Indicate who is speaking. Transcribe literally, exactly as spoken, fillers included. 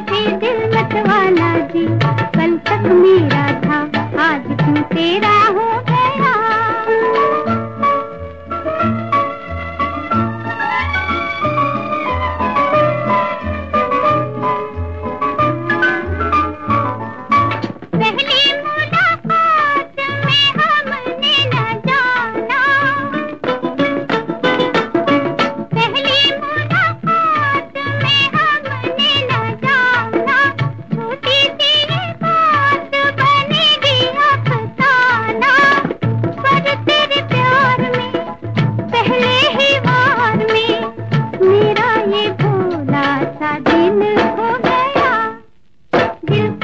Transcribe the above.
Speaker 1: से दिल मत वाला जी, कल तक मेरा था आज क्यों तेरा हो गया। पहली मुलाकात में हमने न जाना, पहली मुलाकात में हमने न जाना, छोटी सी ये बात बनेगी अफसाना। पर तेरे प्यार में पहले ही वार में मेरा ये भोला सा दिल खो गया, दिल